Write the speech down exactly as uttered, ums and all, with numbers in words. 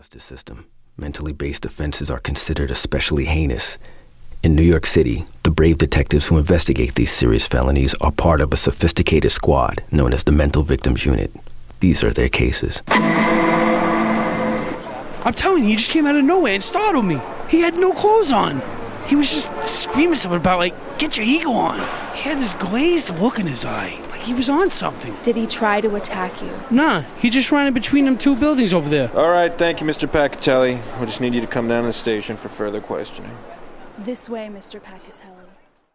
justice system, mentally based offenses are considered especially heinous. In New York City, the brave detectives who investigate these serious felonies are part of a sophisticated squad known as the Mental Victims Unit. These are their cases. I'm telling you, he just came out of nowhere and startled me. He had no clothes on. He was just screaming something about, like, get your ego on. He had this glazed look in his eye, like he was on something. Did he try to attack you? Nah, he just ran in between them two buildings over there. All right, thank you, Mister Pacatelli. We'll just need you to come down to the station for further questioning. This way, Mister Pacatelli.